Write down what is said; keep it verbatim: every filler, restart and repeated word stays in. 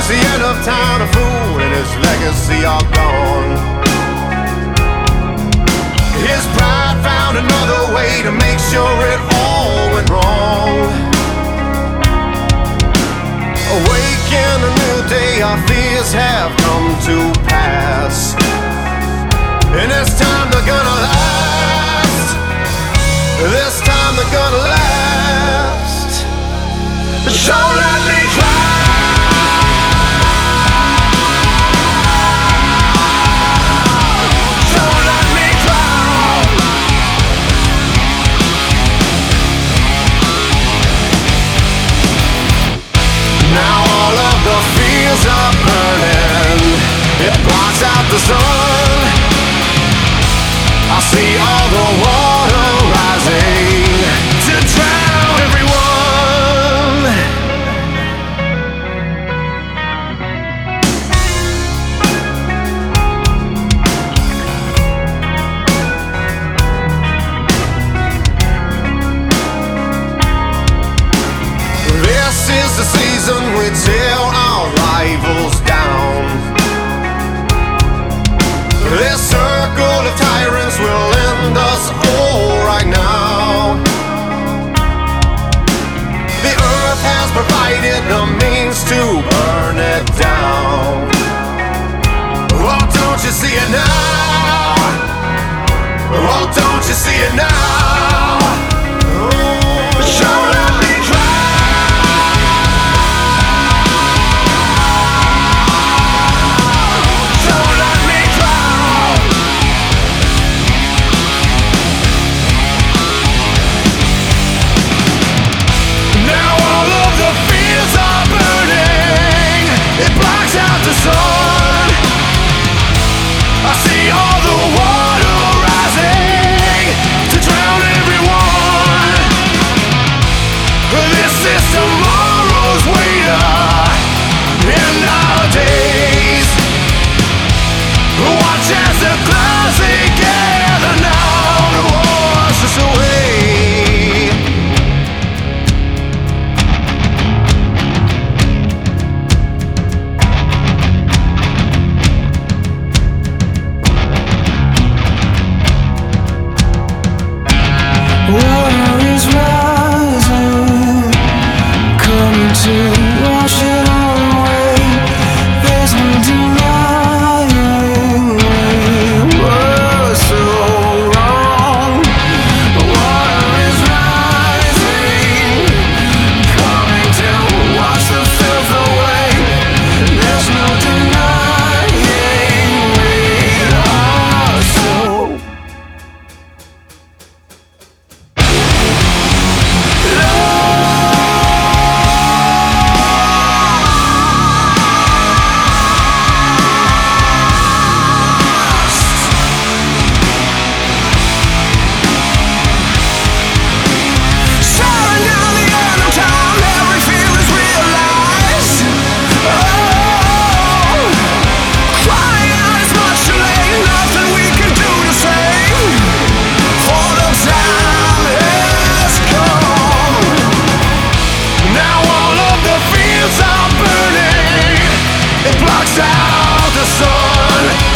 the end of time, a fool and his legacy are gone. His pride found another way to make sure it all went wrong. Awake in a new day, our fears have come to pass, and this time they're gonna last. This time they're gonna last. So let me try. So let me try. Now all of the fields are burning. It blocks out the sun. I see all the water rising to drown everyone. This is the season we tear our rivals down. This circle of tyrants will end us all right now. The earth has provided the means to burn it down. Oh, don't you see it now? Oh, don't you see it now? Oh, so let me try. I see all the water rising to drown everyone. This is tomorrow's waiter in our days. Watch as the clouds they gather now to wash us away. Water is rising, coming to wash it all away. There's no denying we were so wrong. Water is rising, coming to wash the filth away. There's no denying we are so. Out the sun.